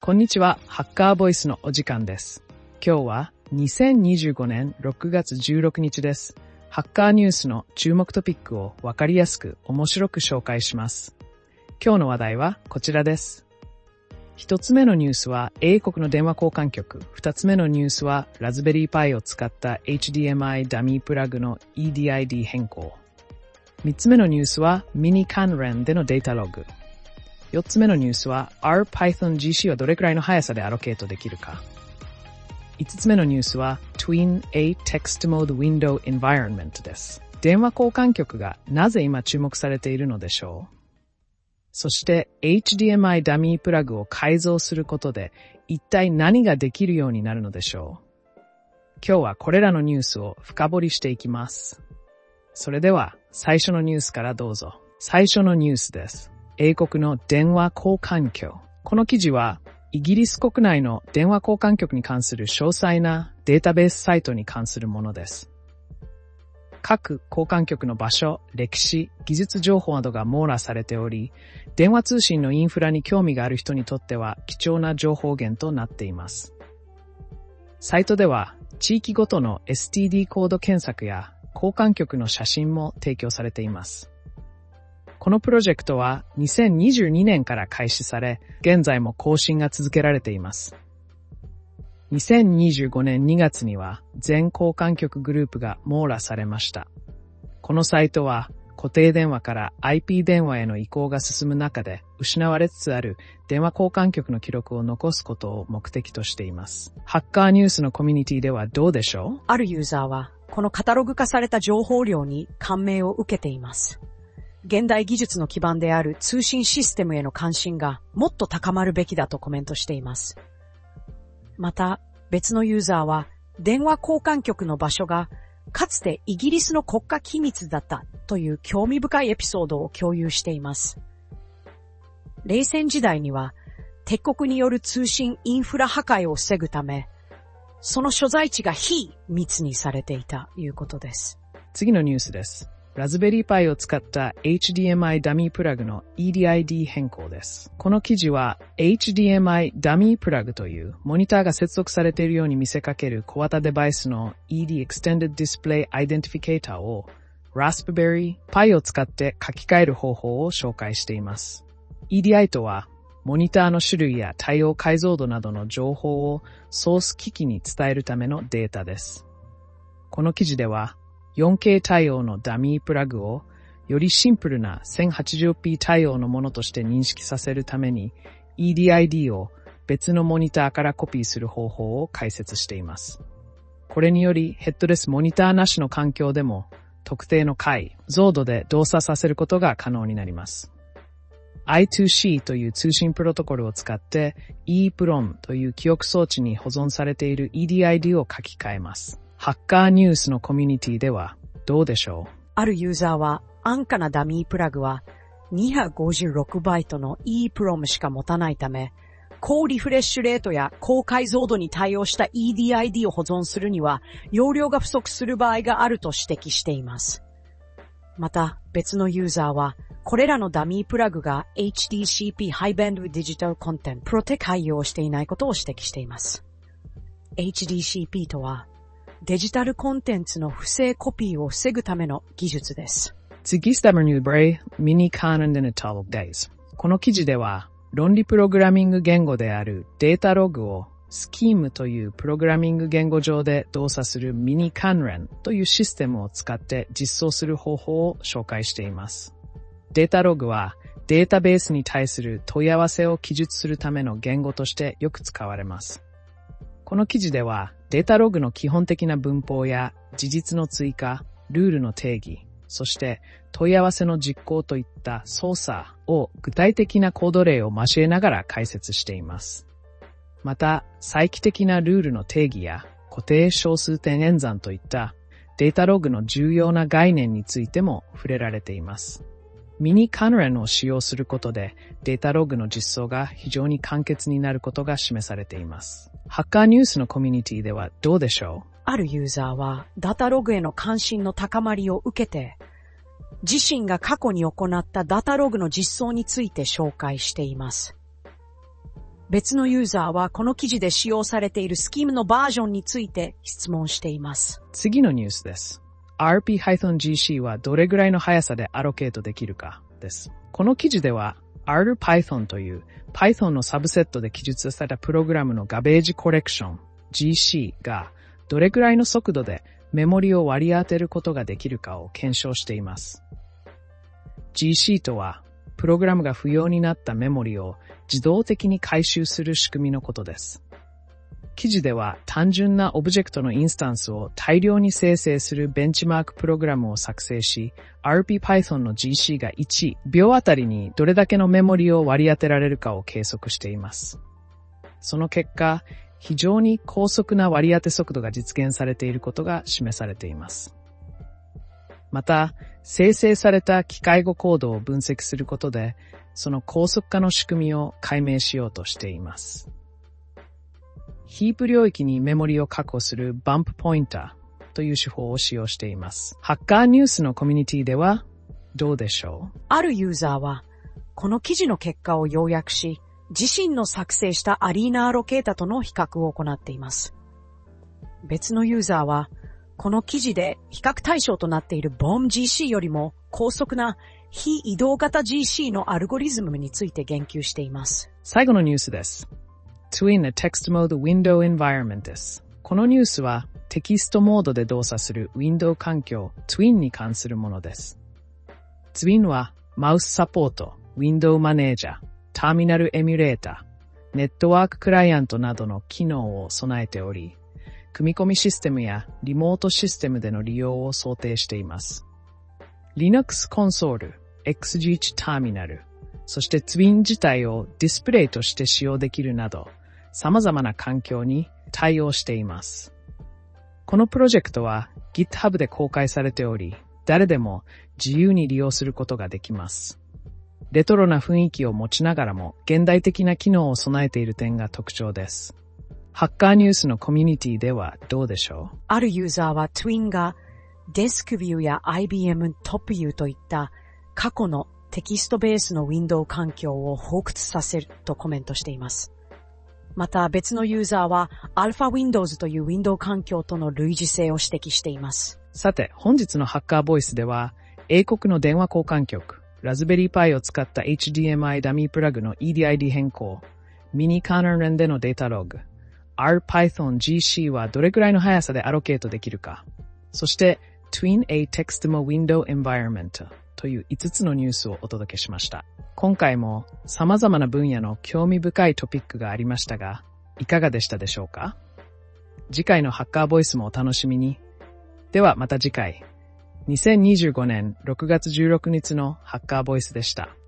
こんにちは、ハッカーボイスのお時間です。今日は2025年6月16日です。ハッカーニュースの注目トピックをわかりやすく面白く紹介します。今日の話題はこちらです。一つ目のニュースは英国の電話交換局。二つ目のニュースはラズベリーパイを使った HDMI ダミープラグの EDID 変更。三つ目のニュースはミニ関連でのデータログ。四つ目のニュースは R-Python GC はどれくらいの速さでアロケートできるか。五つ目のニュースは Tween A Text Mode Window Environment です。電話交換局がなぜ今注目されているのでしょう。そして HDMI ダミープラグを改造することで一体何ができるようになるのでしょう。今日はこれらのニュースを深掘りしていきます。それでは最初のニュースからどうぞ。最初のニュースです。英国の電話交換局。この記事はイギリス国内の電話交換局に関する詳細なデータベースサイトに関するものです。各交換局の場所、歴史、技術情報などが網羅されており、電話通信のインフラに興味がある人にとっては貴重な情報源となっています。サイトでは地域ごとの STD コード検索や交換局の写真も提供されています。このプロジェクトは2022年から開始され、現在も更新が続けられています。2025年2月には全交換局グループが網羅されました。このサイトは固定電話から IP 電話への移行が進む中で失われつつある電話交換局の記録を残すことを目的としています。ハッカーニュースのコミュニティではどうでしょう？ あるユーザーはこのカタログ化された情報量に感銘を受けています。現代技術の基盤である通信システムへの関心がもっと高まるべきだとコメントしています。また、別のユーザーは電話交換局の場所がかつてイギリスの国家機密だったという興味深いエピソードを共有しています。冷戦時代には敵国による通信インフラ破壊を防ぐため、その所在地が非密にされていたということです。 次のニュースです。ラズベリーパイを使った HDMI ダミープラグの EDID 変更です。この記事は HDMI ダミープラグというモニターが接続されているように見せかける小型デバイスの ED Extended Display Identificator を Raspberry Pi を使って書き換える方法を紹介しています。EDI とはモニターの種類や対応解像度などの情報をソース機器に伝えるためのデータです。この記事では4K 対応のダミープラグをよりシンプルな 1080p 対応のものとして認識させるために EDID を別のモニターからコピーする方法を解説しています。これによりヘッドレスモニターなしの環境でも特定の解像度で動作させることが可能になります。I2C という通信プロトコルを使って EEPROM という記憶装置に保存されている EDID を書き換えます。ハッカーニュースのコミュニティではどうでしょう？ あるユーザーは安価なダミープラグは256バイトの EEPROM しか持たないため、高リフレッシュレートや高解像度に対応した EDID を保存するには容量が不足する場合があると指摘しています。また別のユーザーはこれらのダミープラグが HDCP High Bandwidth Digital Content Protect 対応していないことを指摘しています。HDCP とはデジタルコンテンツの不正コピーを防ぐための技術です。 次スタムニューブレイミニカーナンデネタルデイズ。この記事では論理プログラミング言語であるデータログをスキームというプログラミング言語上で動作するミニ関連というシステムを使って実装する方法を紹介しています。データログはデータベースに対する問い合わせを記述するための言語としてよく使われます。この記事ではデータログの基本的な文法や事実の追加、ルールの定義、そして問い合わせの実行といった操作を具体的なコード例を交えながら解説しています。また、再帰的なルールの定義や固定小数点演算といったデータログの重要な概念についても触れられています。ミニ関連を使用することでデータログの実装が非常に簡潔になることが示されています。ハッカーニュースのコミュニティではどうでしょう？ あるユーザーはダタログへの関心の高まりを受けて、自身が過去に行ったダタログの実装について紹介しています。 別のユーザーはこの記事で使用されているスキームのバージョンについて質問しています。 次のニュースです。RPython-GC はどれぐらいの速さでアロケートできるかです。この記事では RPython という Python のサブセットで記述されたプログラムのガベージコレクション GC がどれくらいの速度でメモリを割り当てることができるかを検証しています。GC とはプログラムが不要になったメモリを自動的に回収する仕組みのことです。記事では単純なオブジェクトのインスタンスを大量に生成するベンチマークプログラムを作成し、RPython の GC が1秒あたりにどれだけのメモリを割り当てられるかを計測しています。その結果、非常に高速な割り当て速度が実現されていることが示されています。また、生成された機械語コードを分析することで、その高速化の仕組みを解明しようとしています。ヒープ領域にメモリを確保するバンプポインターという手法を使用しています。ハッカーニュースのコミュニティではどうでしょう？ あるユーザーは、この記事の結果を要約し、自身の作成したアリーナアロケータとの比較を行っています。別のユーザーは、この記事で比較対象となっている BOM-GC よりも高速な非移動型 GC のアルゴリズムについて言及しています。 最後のニュースです。Twin a Text Mode Window Environment です。このニュースはテキストモードで動作する Window 環境 Twin に関するものです。Twin はマウスサポート、Window マネージャー、ターミナルエミュレーター、ネットワーククライアントなどの機能を備えており、組み込みシステムやリモートシステムでの利用を想定しています。Linux コンソール、XGH ターミナル、そして Twin 自体をディスプレイとして使用できるなど、様々な環境に対応しています。このプロジェクトは GitHub で公開されており、誰でも自由に利用することができます。レトロな雰囲気を持ちながらも現代的な機能を備えている点が特徴です。ハッカーニュースのコミュニティではどうでしょう？ あるユーザーは Twin が DeskView や IBM TopView といった過去のテキストベースの Windows 環境を彷彿させるとコメントしています。また別のユーザーは Alpha Windows という Windows 環境との類似性を指摘しています。 さて、本日のハッカーボイスでは、英国の電話交換局、ラズベリーパイを使った HDMI ダミープラグの EDID 変更、ミニカーナルでのデータログ、RPython-GC はどれくらいの速さでアロケートできるか、そして Twin a Textimo Window Environment という5つのニュースをお届けしました。今回も様々な分野の興味深いトピックがありましたが、いかがでしたでしょうか？次回のハッカーボイスもお楽しみに。ではまた次回。2025年6月16日のハッカーボイスでした。